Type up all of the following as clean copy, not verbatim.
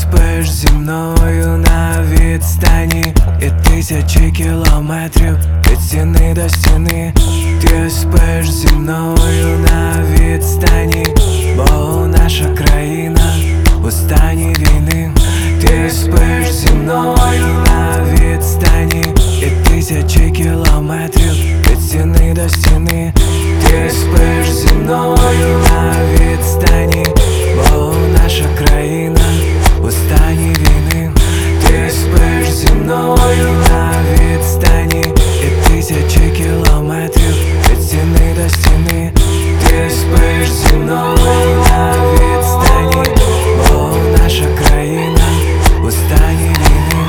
спиш зі мною на відстані і тисячі кілометрів від стіни до стіни. Ти спиш зі мною на відстані, бо наша країна у стані війни. Ти спиш зі мною на відстані і тисячі кілометрів від стіни до стіни. Ти спиш зі мною на відстані, бо наша країна у стані війни. Ти спиш зі мною на відстані і тисячі кілометрів від стіни до стіни. Ти спиш зі мною на відстані, бо наша країна у стані війни.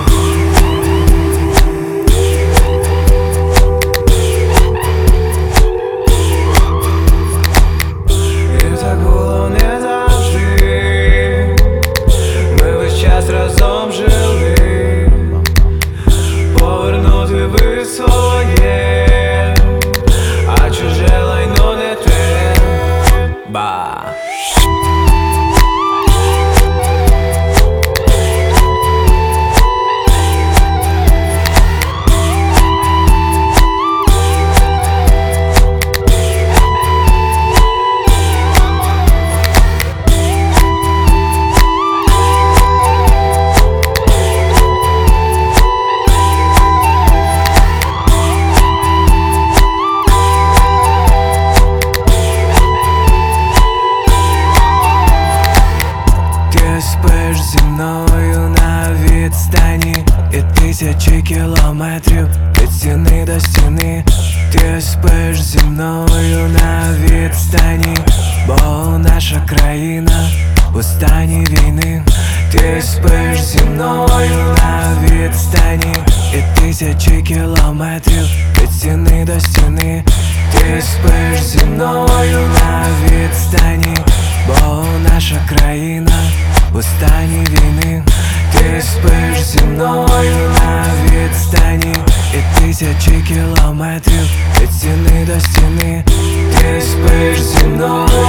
І так було не завжди. Ми весь час разом жили. Повернути би своє, а чуже лайно не треба. Ти спиш зі мною на відстані і тисячі кілометрів від стіни до стіни. Ти спиш зі мною на відстані, бо наша країна у стані війни. Ти спиш зі мною на відстані і тисячі кілометрів від стіни до стіни. Ти спиш зі мною на відстані, бо наша країна у стані війни. Ти спиш зі мною на відстані і тисячі кілометрів від стіни до стіни. Ти спиш зі мною